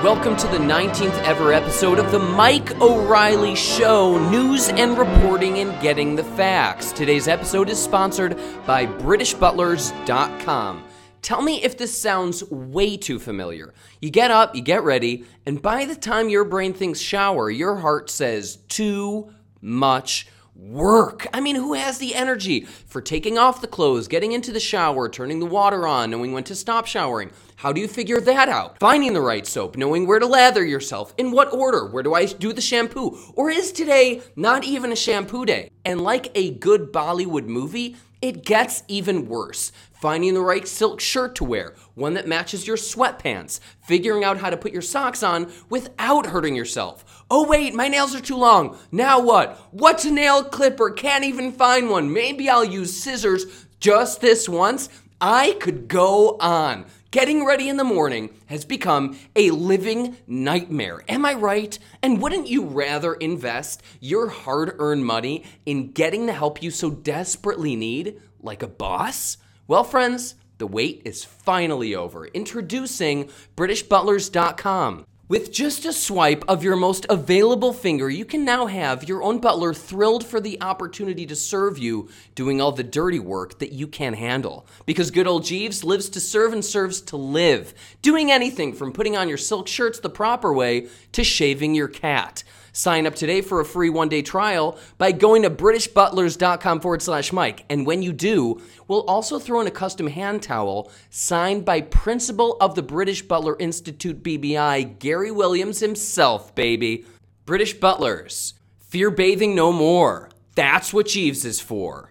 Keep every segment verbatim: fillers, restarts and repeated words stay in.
Welcome to the nineteenth ever episode of the Mike O'Reilly Show, news and reporting and getting the facts. Today's episode is sponsored by British Butlers dot com. Tell me if this sounds way too familiar. You get up, you get ready, and by the time your brain thinks shower, your heart says too much work. I mean, who has the energy for taking off the clothes, getting into the shower, turning the water on, knowing when to stop showering? How do you figure that out? Finding the right soap, knowing where to lather yourself, in what order, where do I do the shampoo? Or is today not even a shampoo day? And like a good Bollywood movie, it gets even worse. Finding the right silk shirt to wear, one that matches your sweatpants, figuring out how to put your socks on without hurting yourself. Oh wait, my nails are too long. Now what? What's a nail clipper? Can't even find one. Maybe I'll use scissors just this once. I could go on. Getting ready in the morning has become a living nightmare. Am I right? And wouldn't you rather invest your hard-earned money in getting the help you so desperately need, like a boss? Well, friends, the wait is finally over. Introducing British Butlers dot com. With just a swipe of your most available finger, you can now have your own butler thrilled for the opportunity to serve you, doing all the dirty work that you can't handle. Because good old Jeeves lives to serve and serves to live, doing anything from putting on your silk shirts the proper way to shaving your cat. Sign up today for a free one-day trial by going to British Butlers dot com forward slash Mike. And when you do, we'll also throw in a custom hand towel signed by Principal of the British Butler Institute B B I, Gary Williams himself, baby. British Butlers. Fear bathing no more. That's what Jeeves is for.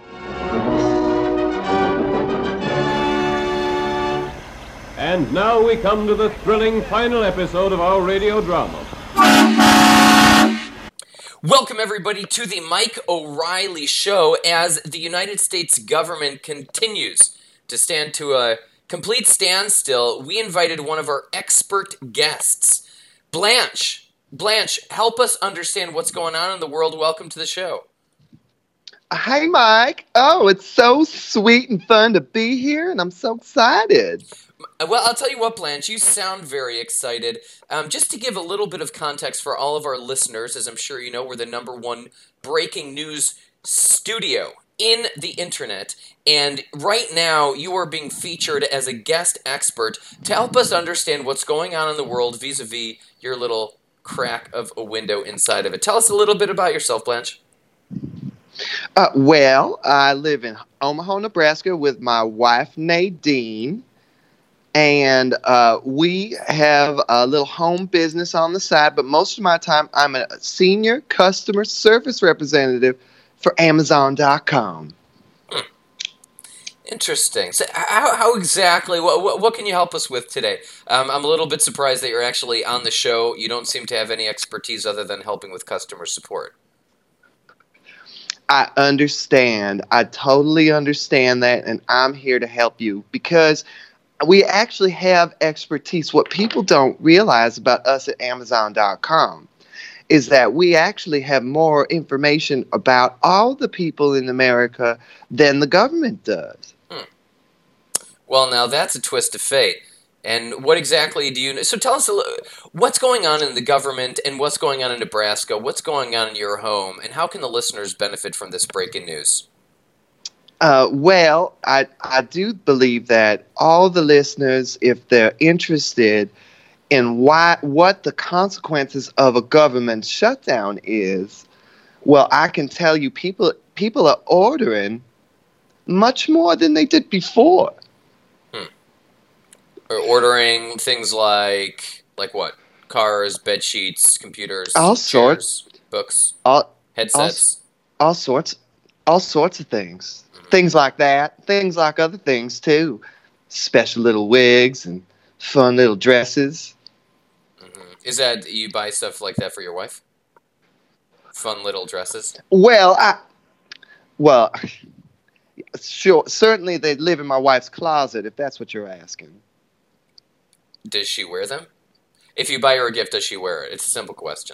And now we come to the thrilling final episode of our radio drama. Welcome, everybody, to the Mike O'Reilly Show as the United States government continues to stand to a complete standstill. We invited one of our expert guests, Blanche. Blanche, help us understand what's going on in the world. Welcome to the show. Hi, Mike. Oh, it's so sweet and fun to be here, and I'm so excited. Well, I'll tell you what, Blanche, you sound very excited. Um, just to give a little bit of context for all of our listeners, as I'm sure you know, we're the number one breaking news studio in the internet. And right now, you are being featured as a guest expert to help us understand what's going on in the world vis-a-vis your little crack of a window inside of it. Tell us a little bit about yourself, Blanche. Uh, well, I live in Omaha, Nebraska with my wife, Nadine. And uh, we have a little home business on the side, but most of my time I'm a senior customer service representative for Amazon dot com. Hmm. Interesting. So how, how exactly, what, what, what can you help us with today? Um, I'm a little bit surprised that you're actually on the show. You don't seem to have any expertise other than helping with customer support. I understand. I totally understand that, and I'm here to help you because we actually have expertise. What people don't realize about us at Amazon dot com is that we actually have more information about all the people in America than the government does. Hmm. Well, now that's a twist of fate. And what exactly do you know? So tell us a little, what's going on in the government and what's going on in Nebraska? What's going on in your home? And how can the listeners benefit from this breaking news? Uh, well, I, I do believe that all the listeners, if they're interested in why, what the consequences of a government shutdown is, well, I can tell you people people are ordering much more than they did before. Hmm. Or ordering things like, like what? Cars, bed sheets, computers, all chairs, sorts, books, all, headsets. All, all sorts, all sorts of things. Things like that. Things like other things, too. Special little wigs and fun little dresses. Mm-hmm. Is that, you buy stuff like that for your wife? Fun little dresses? Well, I... Well, sure. Certainly they live in my wife's closet, if that's what you're asking. Does she wear them? If you buy her a gift, does she wear it? It's a simple question.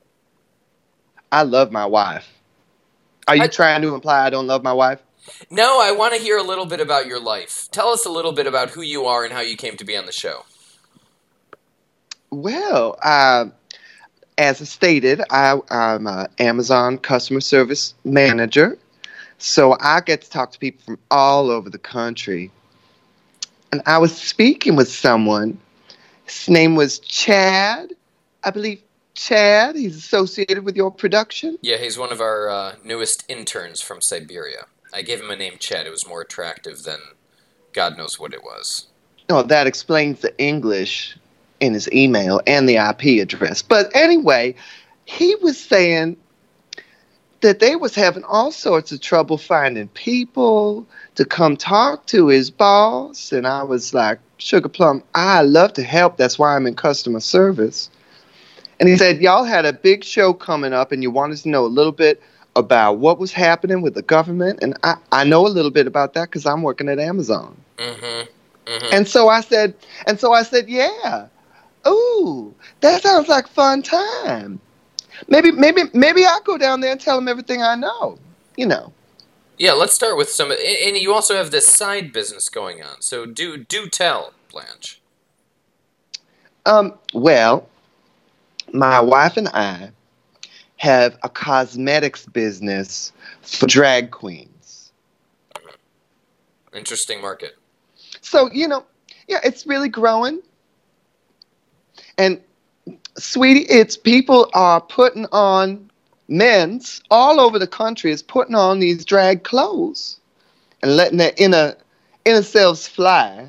I love my wife. Are you I... trying to imply I don't love my wife? No, I want to hear a little bit about your life. Tell us a little bit about who you are and how you came to be on the show. well, uh, as I stated, I, I'm an Amazon customer service manager, so I get to talk to people from all over the country. And I was speaking with someone. His name was Chad, I believe. Chad, he's associated with your production. Yeah, he's one of our uh, newest interns from Siberia. I gave him a name Chad. It was more attractive than God knows what it was. Oh, that explains the English in his email and the I P address. But anyway, he was saying that they was having all sorts of trouble finding people to come talk to his boss. And I was like, Sugar Plum, I love to help. That's why I'm in customer service. And he said, y'all had a big show coming up and you wanted to know a little bit about what was happening with the government. And I, I know a little bit about that because I'm working at Amazon. Mm-hmm. Mm-hmm. And so I said, and so I said, yeah. Ooh, that sounds like fun time. Maybe, maybe, maybe I'll go down there and tell them everything I know. You know. Yeah, let's start with some. And you also have this side business going on. So do do tell, Blanche. Um. Well, my wife and I have a cosmetics business for drag queens. Interesting market. So, you know, yeah, it's really growing. And, sweetie, it's people are putting on, men's all over the country is putting on these drag clothes and letting their inner, inner selves fly.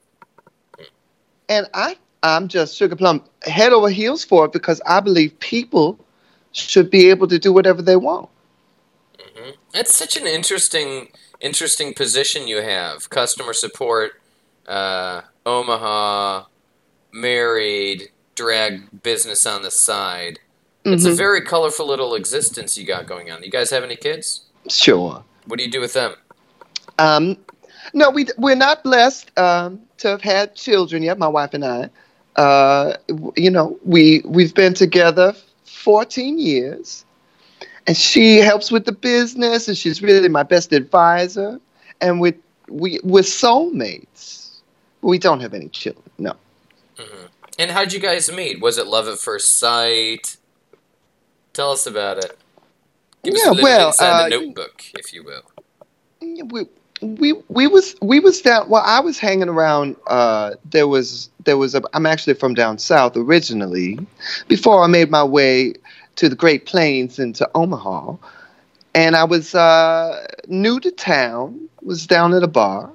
And I, I'm just Sugar Plum head over heels for it because I believe people should be able to do whatever they want. Mm-hmm. That's such an interesting, interesting position you have. Customer support, uh, Omaha, married, drag business on the side. It's Mm-hmm. a very colorful little existence you got going on. You guys have any kids? Sure. What do you do with them? Um, no, we we're not blessed um, to have had children yet. My wife and I. Uh, you know, we we've been together fourteen years, and she helps with the business, and she's really my best advisor. And we we we're soulmates. We don't have any children. No. Mm-hmm. And how'd you guys meet? Was it love at first sight? Tell us about it. Give us Yeah, a little well, inside uh, the notebook, if you will. we we we was we was down. Well, I was hanging around. Uh, there was there was a. I'm actually from down south originally. Before I made my way to the Great Plains into Omaha, and I was uh, new to town. Was down at a bar,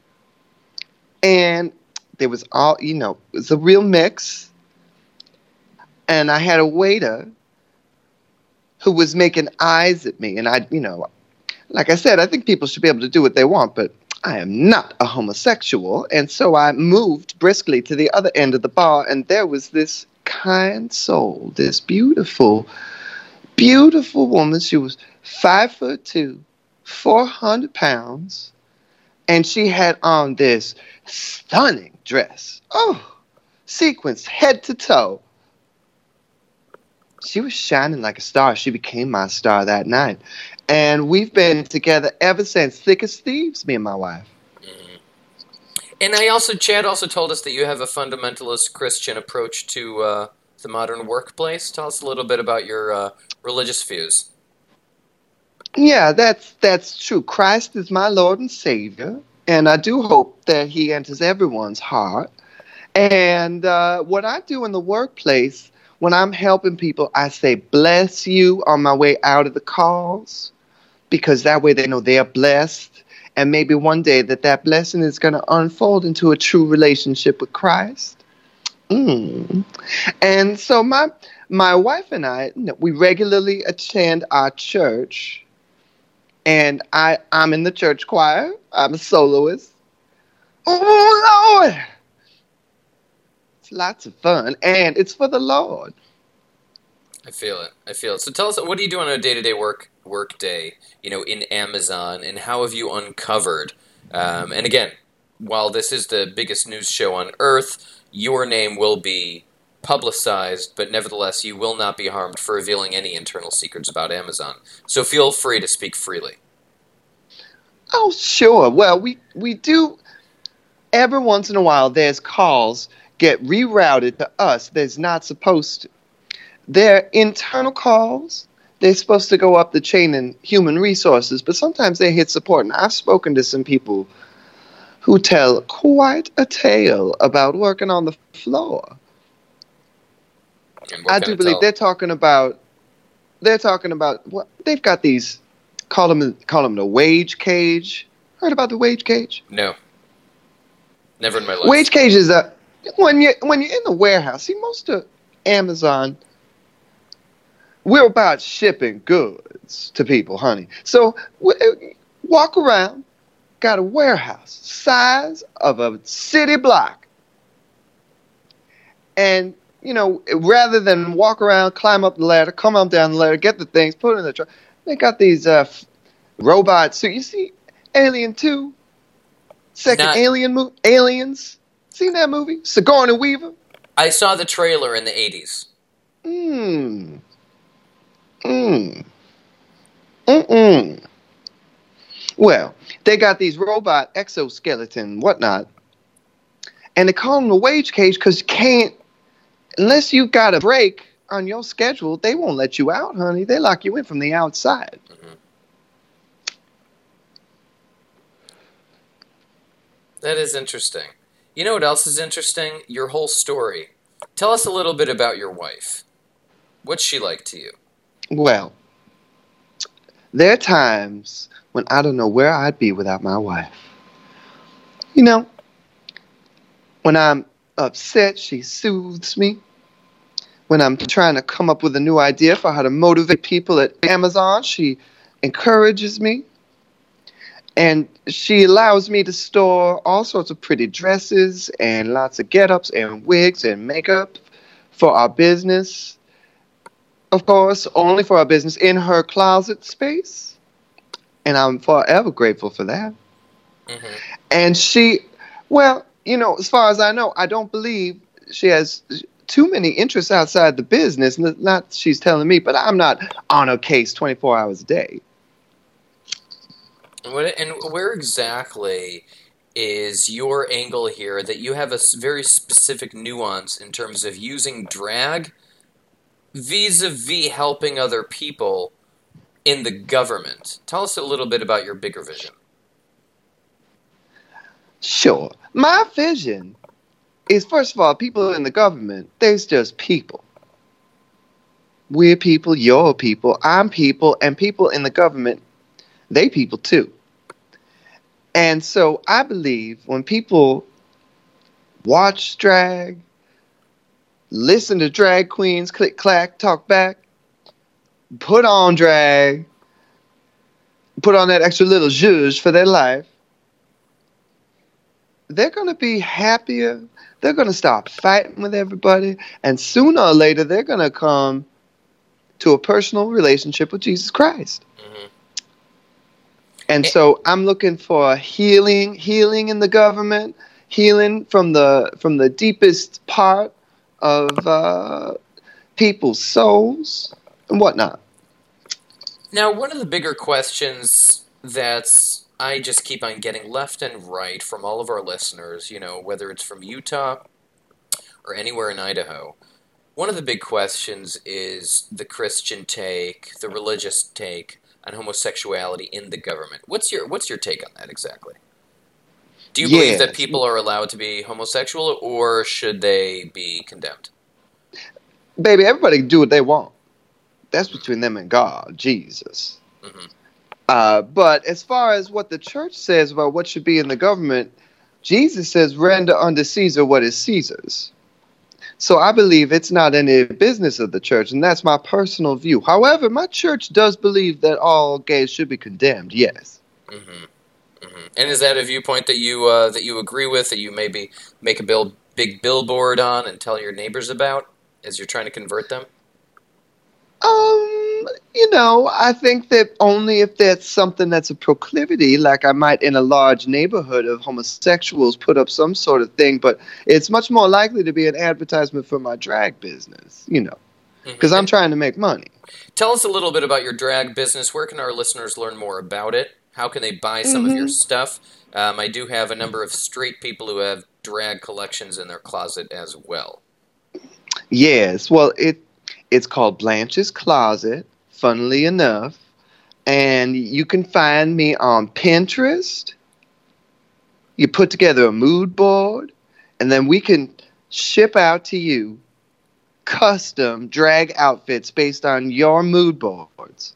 and there was all you know. It was a real mix, and I had a waiter who was making eyes at me, and I, you know. Like I said, I think people should be able to do what they want, but I am not a homosexual. And so I moved briskly to the other end of the bar, and there was this kind soul, this beautiful, beautiful woman. She was five foot two, four hundred pounds, and she had on this stunning dress. Oh, sequins head to toe. She was shining like a star. She became my star that night. And we've been together ever since, thick as thieves, me and my wife. Mm-hmm. And I also, Chad also told us that you have a fundamentalist Christian approach to uh, the modern workplace. Tell us a little bit about your uh, religious views. Yeah, that's that's true. Christ is my Lord and Savior, and I do hope that He enters everyone's heart. And uh, what I do in the workplace, when I'm helping people, I say, bless you on my way out of the calls, because that way they know they're blessed. And maybe one day that that blessing is going to unfold into a true relationship with Christ. Mm. And so my my wife and I, we regularly attend our church. And I, I'm in the church choir. I'm a soloist. Oh, Lord! It's lots of fun. And it's for the Lord. I feel it. I feel it. So tell us, what do you do on a day-to-day work work day, you know, in Amazon, and how have you uncovered? Um, and again, while this is the biggest news show on Earth, your name will be publicized, but nevertheless, you will not be harmed for revealing any internal secrets about Amazon. So feel free to speak freely. Oh, sure. Well, we, we do, every once in a while, there's calls get rerouted to us. There's not supposed to. They're internal calls. They're supposed to go up the chain in human resources, but sometimes they hit support. And I've spoken to some people who tell quite a tale about working on the floor. I do believe they're talking about, they're talking about, what they've got these, call them, call them the wage cage. Heard about the wage cage? No. Never in my life. Wage cage is a, when you're, when you're in the warehouse, see, most of Amazon, we're about shipping goods to people, honey. So walk around, got a warehouse size of a city block. And, you know, rather than walk around, climb up the ladder, come up down the ladder, get the things, put it in the truck, they got these uh, robots. So you see Alien two, second Not- Alien movie, Aliens. Seen that movie? Sigourney Weaver? I saw the trailer in the eighties. Mmm. Mm. Mm-mm. Well, they got these robot exoskeleton whatnot, and they call them the wage cage because you can't, unless you got a break on your schedule, they won't let you out, honey. They lock you in from the outside. Mm-hmm. That is interesting. You know what else is interesting? Your whole story. Tell us a little bit about your wife. What's she like to you? Well, there are times when I don't know where I'd be without my wife. You know, when I'm upset, she soothes me. When I'm trying to come up with a new idea for how to motivate people at Amazon, she encourages me. And she allows me to store all sorts of pretty dresses and lots of get-ups and wigs and makeup for our business. Of course, only for our business in her closet space. And I'm forever grateful for that. Mm-hmm. And she, well, you know, as far as I know, I don't believe she has too many interests outside the business. Not she's telling me, but I'm not on her case twenty-four hours a day. What, and where exactly is your angle here that you have a very specific nuance in terms of using drag vis-a-vis helping other people in the government? Tell us a little bit about your bigger vision. Sure. My vision is, first of all, people in the government, there's just people. We're people, you're people, I'm people, and people in the government, they people too. And so I believe when people watch drag, listen to drag queens, click, clack, talk back, put on drag, put on that extra little zhuzh for their life, they're going to be happier. They're going to stop fighting with everybody. And sooner or later, they're going to come to a personal relationship with Jesus Christ. Mm-hmm. And so I'm looking for healing, healing in the government, healing from the from the deepest part of uh, people's souls and whatnot. Now, one of the bigger questions that's I just keep on getting left and right from all of our listeners, you know, whether it's from Utah or anywhere in Idaho, one of the big questions is the Christian take, the religious take on homosexuality in the government. What's your what's your take on that exactly? Do you believe yes. that people are allowed to be homosexual, or should they be condemned? Baby, everybody can do what they want. That's between them and God, Jesus. Mm-hmm. Uh, but as far as what the church says about what should be in the government, Jesus says, render unto Caesar what is Caesar's. So I believe it's not any business of the church, and that's my personal view. However, my church does believe that all gays should be condemned, yes. Mm-hmm. Mm-hmm. And is that a viewpoint that you uh, that you agree with, that you maybe make a bill, big billboard on and tell your neighbors about as you're trying to convert them? Um, you know, I think that only if that's something that's a proclivity, like I might in a large neighborhood of homosexuals put up some sort of thing, but it's much more likely to be an advertisement for my drag business, you know, because mm-hmm. I'm trying to make money. Tell us a little bit about your drag business. Where can our listeners learn more about it? How can they buy some mm-hmm. of your stuff? Um, I do have a number of straight people who have drag collections in their closet as well. Yes. Well, it it's called Blanche's Closet, funnily enough. And you can find me on Pinterest. You put together a mood board, and then we can ship out to you custom drag outfits based on your mood boards.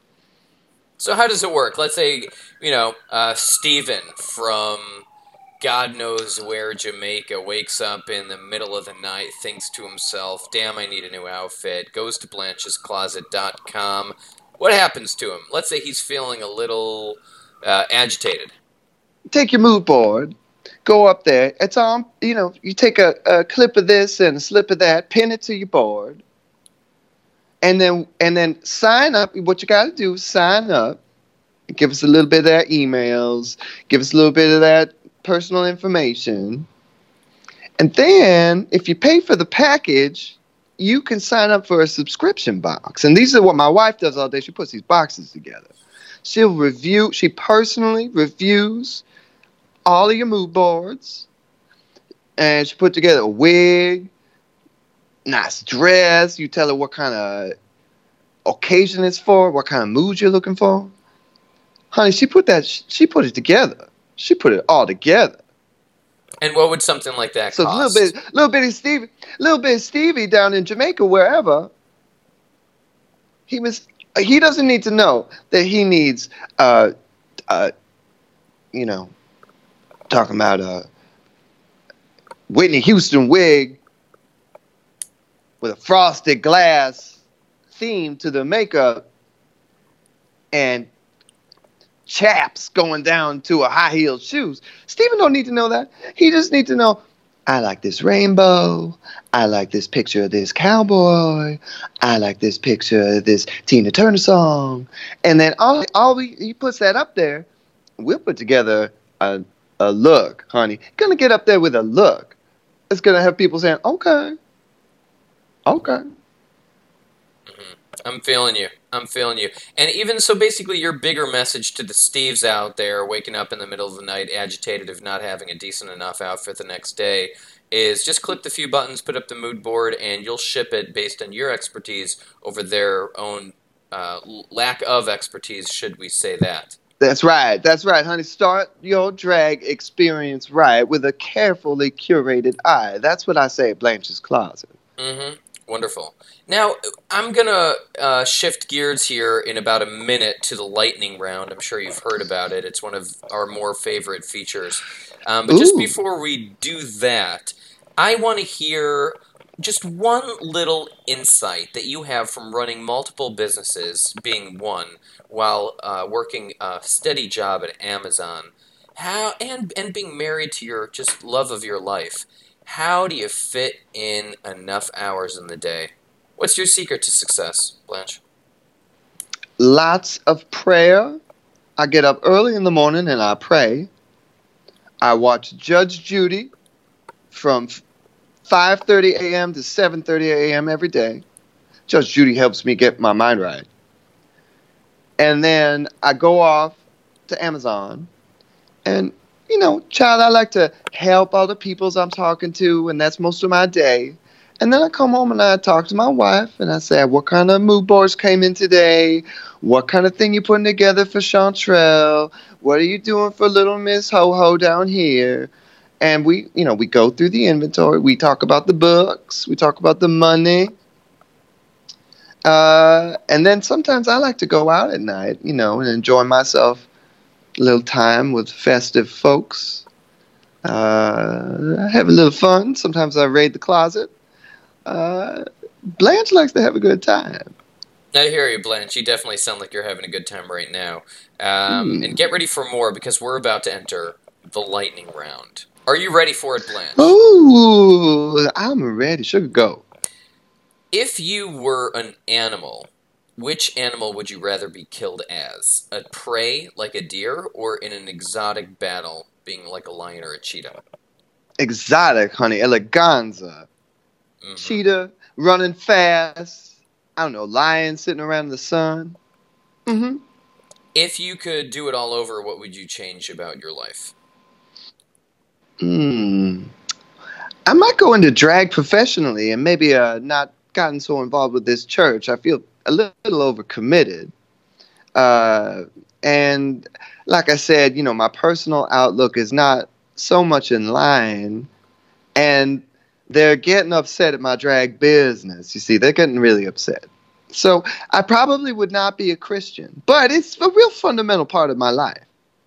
So how does it work? Let's say, you know, uh, Steven from God knows where, Jamaica, wakes up in the middle of the night, thinks to himself, damn, I need a new outfit, goes to blanches closet dot com. What happens to him? Let's say he's feeling a little uh, agitated. Take your mood board, go up there. It's on, you know, you take a, a clip of this and a slip of that, pin it to your board, and then and then sign up. What you got to do is sign up, give us a little bit of their emails, give us a little bit of that personal information, and then if you pay for the package, you can sign up for a subscription box. And these are what my wife does all day. She puts these boxes together. She'll review, she personally reviews all of your mood boards, and she put together a wig, nice dress. You tell her what kind of occasion it's for, what kind of mood you're looking for. Honey, she put that, she put it together. She put it all together. And what would something like that so cost? So a little bit, little bit of Stevie, little bit of Stevie down in Jamaica, wherever. He was. He doesn't need to know that he needs, uh, uh, you know, talking about a Whitney Houston wig with a frosted glass theme to the makeup and chaps going down to a high-heeled shoes. Stephen don't need to know that. He just needs to know, I like this rainbow. I like this picture of this cowboy. I like this picture of this Tina Turner song. And then all, all we, he puts that up there, we'll put together a, a look, honey. Gonna get up there with a look. It's gonna have people saying, okay, okay. Mm-hmm. I'm feeling you. I'm feeling you. And even so, basically, your bigger message to the Steves out there waking up in the middle of the night, agitated of not having a decent enough outfit the next day, is just click the few buttons, put up the mood board, and you'll ship it based on your expertise over their own uh, lack of expertise, should we say that. That's right. That's right, honey. Start your drag experience right with a carefully curated eye. That's what I say at Blanche's Closet. Mm-hmm. Wonderful. Now, I'm going to uh, shift gears here in about a minute to the lightning round. I'm sure you've heard about it. It's one of our more favorite features. Um, but Ooh. Just before we do that, I want to hear just one little insight that you have from running multiple businesses, being one, while uh, working a steady job at Amazon, how and, and being married to your just love of your life. How do you fit in enough hours in the day? What's your secret to success, Blanche? Lots of prayer. I get up early in the morning and I pray. I watch Judge Judy from five thirty a.m. to seven thirty a.m. every day. Judge Judy helps me get my mind right. And then I go off to Amazon and you know, child, I like to help other peoples I'm talking to, and that's most of my day. And then I come home and I talk to my wife, and I say, what kind of mood boards came in today? What kind of thing you putting together for Chantrell? What are you doing for little Miss Ho-Ho down here? And we, you know, we go through the inventory. We talk about the books. We talk about the money. Uh, and then sometimes I like to go out at night, you know, and enjoy myself. A little time with festive folks. Uh, I have a little fun. Sometimes I raid the closet. Uh, Blanche likes to have a good time. I hear you, Blanche. You definitely sound like you're having a good time right now. Um, mm. And get ready for more, because we're about to enter the lightning round. Are you ready for it, Blanche? Ooh, I'm ready. Sugar, go. If you were an animal, which animal would you rather be killed as? A prey, like a deer, or in an exotic battle, being like a lion or a cheetah? Exotic, honey. Eleganza. Mm-hmm. Cheetah, running fast. I don't know, lion sitting around in the sun. Mm-hmm. If you could do it all over, what would you change about your life? Hmm. I might go into drag professionally and maybe uh, not gotten so involved with this church. I feel a little, little overcommitted. Uh, and like I said, you know, my personal outlook is not so much in line. And they're getting upset at my drag business. You see, they're getting really upset. So I probably would not be a Christian, but it's a real fundamental part of my life.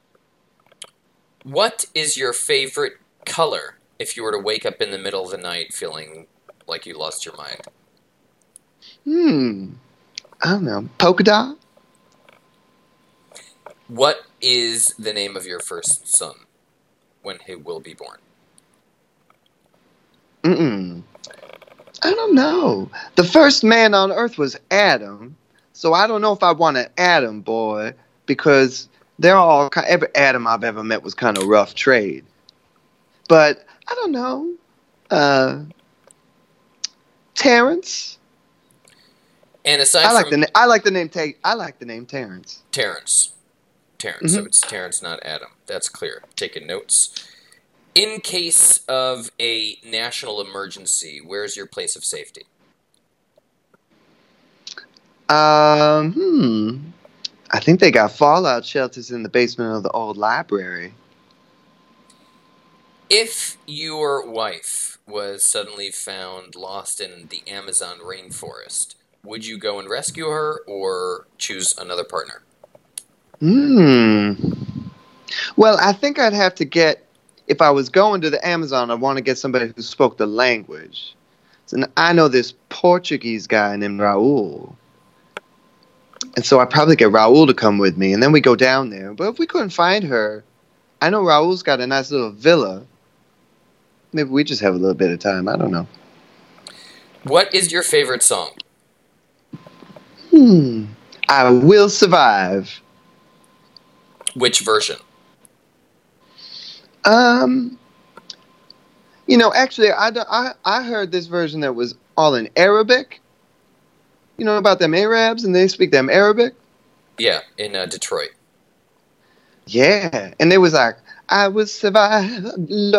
What is your favorite color if you were to wake up in the middle of the night feeling like you lost your mind? Hmm. I don't know. Polka dot? What is the name of your first son when he will be born? Mm-mm. I don't know. The first man on earth was Adam, so I don't know if I want an Adam boy because they're all every Adam I've ever met was kind of rough trade. But I don't know. Uh, Terrence. And aside I like from the I like the name Ta- I like the name Terrence. Terrence, Terrence. Mm-hmm. So it's Terrence, not Adam. That's clear. Taking notes. In case of a national emergency, where's your place of safety? Um, hmm. I think they got fallout shelters in the basement of the old library. If your wife was suddenly found lost in the Amazon rainforest, would you go and rescue her or choose another partner? Hmm. Well, I think I'd have to get, if I was going to the Amazon, I'd want to get somebody who spoke the language. So I know this Portuguese guy named Raul. And so I'd probably get Raul to come with me, and then we go down there. But if we couldn't find her, I know Raul's got a nice little villa. Maybe we just have a little bit of time. I don't know. What is your favorite song? Hmm. I Will Survive. Which version? Um, you know, actually, I, I, I heard this version that was all in Arabic. You know about them Arabs and they speak them Arabic? Yeah, in uh, Detroit. Yeah, and it was like, I will survive. I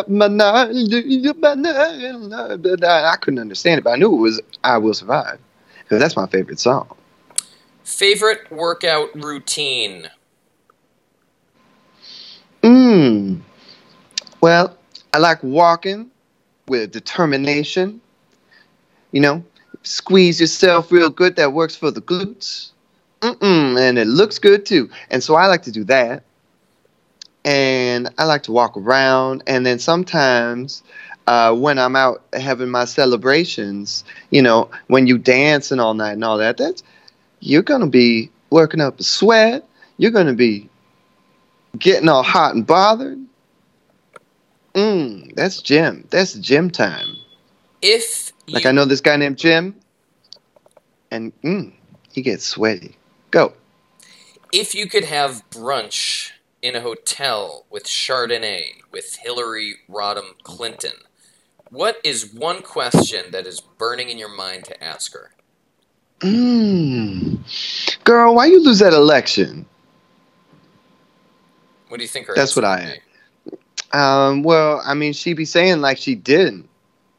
couldn't understand it, but I knew it was I Will Survive because that's my favorite song. Favorite workout routine? Mmm. Well, I like walking with determination. You know, squeeze yourself real good. That works for the glutes. Mm-mm, and it looks good too. And so I like to do that. And I like to walk around. And then sometimes uh, when I'm out having my celebrations, you know, when you dancing all night and all that, that's, you're going to be working up a sweat. You're going to be getting all hot and bothered. Mm, that's gym. That's gym time. If you... Like I know this guy named Jim, and mm, he gets sweaty. Go. If you could have brunch in a hotel with Chardonnay with Hillary Rodham Clinton, what is one question that is burning in your mind to ask her? Mm. Girl, why you lose that election? What do you think her That's answer what would I be? Um, well, I mean, she be saying like she didn't.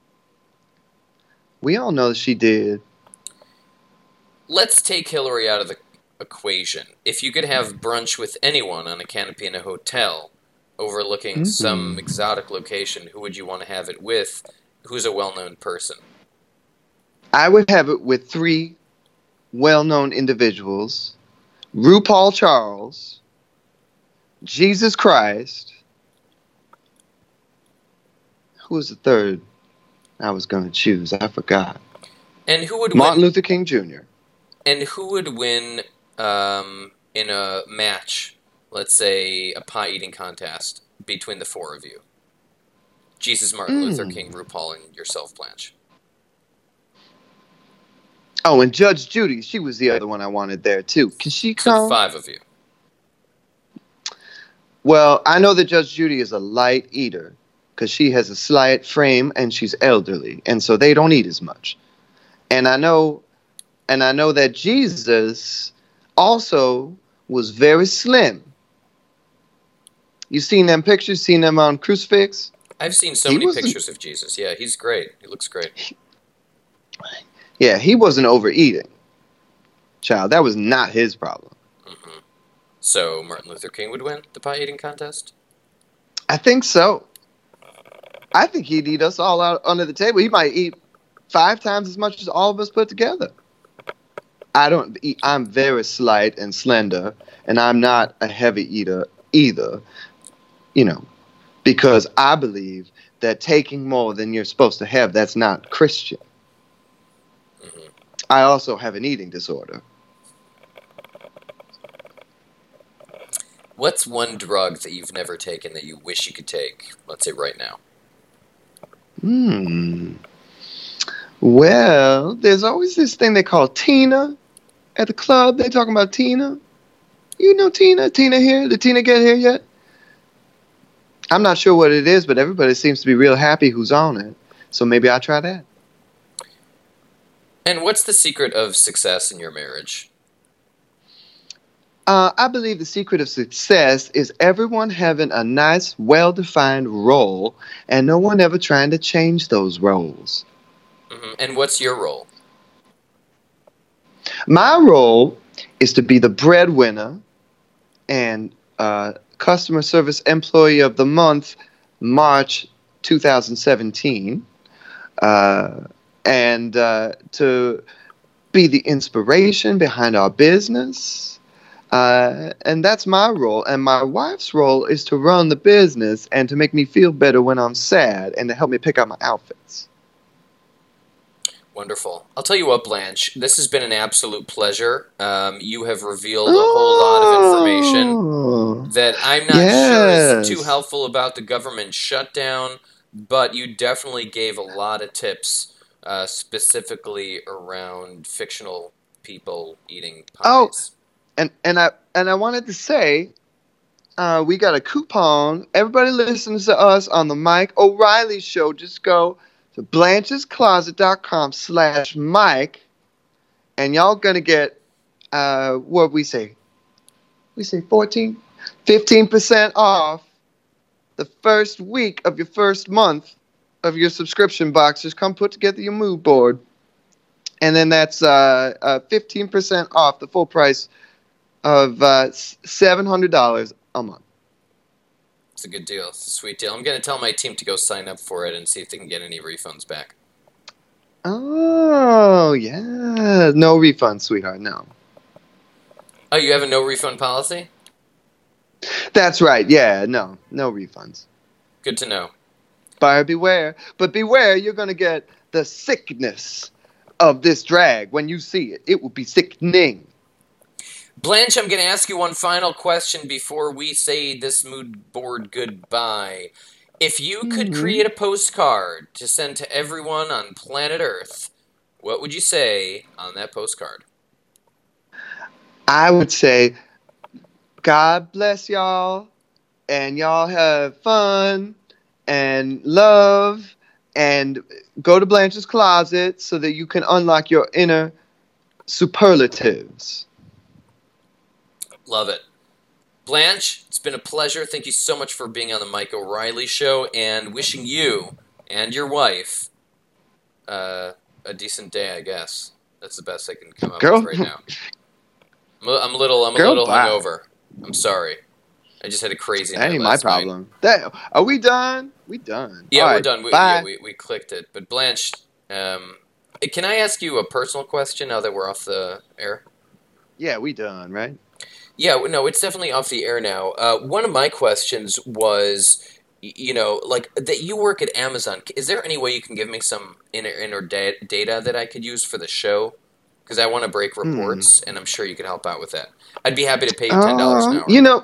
We all know that she did. Let's take Hillary out of the equation. If you could have brunch with anyone on a canopy in a hotel overlooking mm-hmm. some exotic location, who would you want to have it with? Who's a well-known person? I would have it with three well-known individuals. RuPaul Charles, Jesus Christ. Who was the third I was going to choose? I forgot. And who would Martin win? Luther King Junior And who would win um, in a match, let's say a pie-eating contest, between the four of you? Jesus, Martin mm. Luther King, RuPaul, and yourself, Blanche. Oh, and Judge Judy, she was the other one I wanted there, too. Can she come? So the five of you. Well, I know that Judge Judy is a light eater, because she has a slight frame and she's elderly, and so they don't eat as much. And I know, and I know that Jesus also was very slim. You seen them pictures? Seen them on crucifix? I've seen so He many wasn't- pictures of Jesus. Yeah, he's great. He looks great. Yeah, he wasn't overeating. Child, that was not his problem. hmm So Martin Luther King would win the pie eating contest? I think so. I think he'd eat us all out under the table. He might eat five times as much as all of us put together. I don't eat. I'm very slight and slender, and I'm not a heavy eater either. You know, because I believe that taking more than you're supposed to have, that's not Christian. hmm I also have an eating disorder. What's one drug that you've never taken that you wish you could take? Let's say right now. Hmm. Well, there's always this thing they call Tina at the club. They talking about Tina. You know Tina? Tina here? Did Tina get here yet? I'm not sure what it is, but everybody seems to be real happy who's on it. So maybe I'll try that. And what's the secret of success in your marriage? Uh, I believe the secret of success is everyone having a nice, well-defined role and no one ever trying to change those roles. hmm And what's your role? My role is to be the breadwinner and uh, customer service employee of the month, March two thousand seventeen, uh, and uh, to be the inspiration behind our business. Uh, and that's my role. And my wife's role is to run the business and to make me feel better when I'm sad and to help me pick out my outfits. Wonderful. I'll tell you what, Blanche, this has been an absolute pleasure. Um, you have revealed a whole lot of information Oh, that I'm not sure is too yes. helpful about the government shutdown, but you definitely gave a lot of tips uh, specifically around fictional people eating Oh, pies. and and I and I wanted to say, uh, we got a coupon. Everybody listens to us on the Mike O'Reilly Show. Just go to blanchescloset.com slash Mike, and y'all gonna get uh, what we say. We say fourteen, fifteen percent off the first week of your first month of your subscription box. Just come put together your mood board, and then that's uh, uh, fifteen percent off the full price of uh, seven hundred dollars a month. It's a good deal. It's a sweet deal. I'm going to tell my team to go sign up for it and see if they can get any refunds back. Oh, yeah. No refund, sweetheart, no. Oh, you have a no refund policy? That's right, yeah, no. No refunds. Good to know. Buyer beware. But beware, you're going to get the sickness of this drag when you see it. It will be sickening. Blanche, I'm going to ask you one final question before we say this mood board goodbye. If you could Mhm. create a postcard to send to everyone on planet Earth, what would you say on that postcard? I would say, God bless y'all, and y'all have fun and love, and go to Blanche's Closet so that you can unlock your inner superlatives. Love it. Blanche, it's been a pleasure. Thank you so much for being on the Mike O'Reilly Show, and wishing you and your wife uh, a decent day, I guess. That's the best I can come up Girl. with right now. I'm a, I'm a little, I'm a Girl, little bye. hungover. I'm sorry. I just had a crazy That night ain't my last night. problem. That, are we done? We done. Yeah, All we're right, done. We, bye. yeah, we, we clicked it. But Blanche, um, can I ask you a personal question now that we're off the air? Yeah, we done, right? Yeah, no, it's definitely off the air now. Uh, one of my questions was, y- you know, like that you work at Amazon. Is there any way you can give me some inner inner da- data that I could use for the show? Because I want to break reports, and I'm sure you can help out with that. I'd be happy to pay you ten dollars an Um, hour. you know,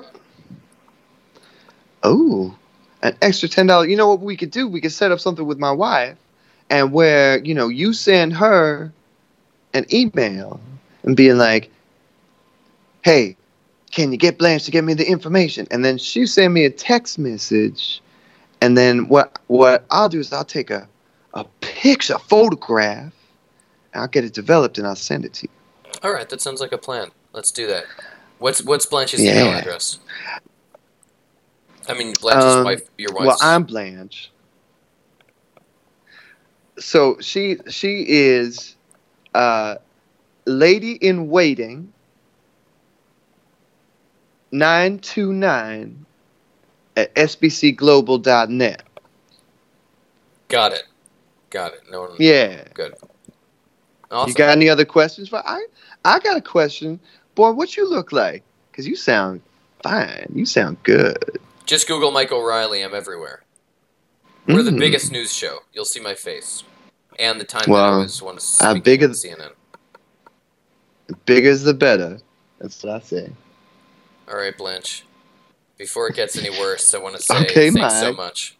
oh, an extra ten dollars. You know what we could do? We could set up something with my wife, and where you know you send her an email and being like, "Hey, can you get Blanche to get me the information?" And then she send me a text message, and then what what I'll do is I'll take a a picture, a photograph, and I'll get it developed and I'll send it to you. All right, that sounds like a plan. Let's do that. What's what's Blanche's email Yeah. address? I mean, Blanche's Um, wife, your wife's. Well, I'm Blanche. so she she is uh, Lady in Waiting nine two nine at s b c global dot net. Got it. Got it. No one. Yeah. Good. Awesome. You got any other questions? For I I got a question. Boy, what you look like? Because you sound fine. You sound good. Just Google Mike O'Reilly. I'm everywhere. We're Mm. the biggest news show. You'll see my face. And the time Well, that I was one to uh, speak bigger on C N N. Bigger's the better. That's what I say. All right, Blanche. Before it gets any worse, I want to say Okay, thanks so Mike. much.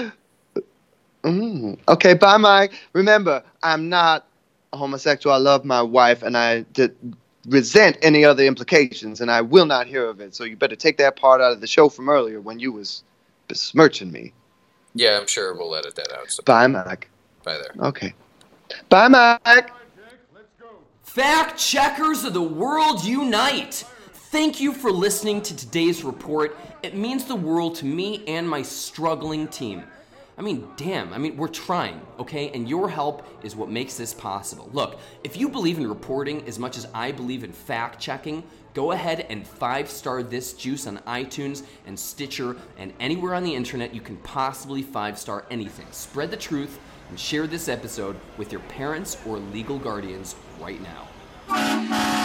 Mm. Okay, bye, Mike. Remember, I'm not a homosexual. I love my wife, and I d- resent any other implications, and I will not hear of it. So you better take that part out of the show from earlier when you was besmirching me. Yeah, I'm sure we'll edit that out. So Bye, Mike. bye there. Okay. Bye, Mike. Fact checkers of the world unite! Thank you for listening to today's report. It means the world to me and my struggling team. I mean, damn, I mean, we're trying, okay? And your help is what makes this possible. Look, if you believe in reporting as much as I believe in fact checking, go ahead and five-star this juice on iTunes and Stitcher and anywhere on the internet you can possibly five-star anything. Spread the truth and share this episode with your parents or legal guardians right now.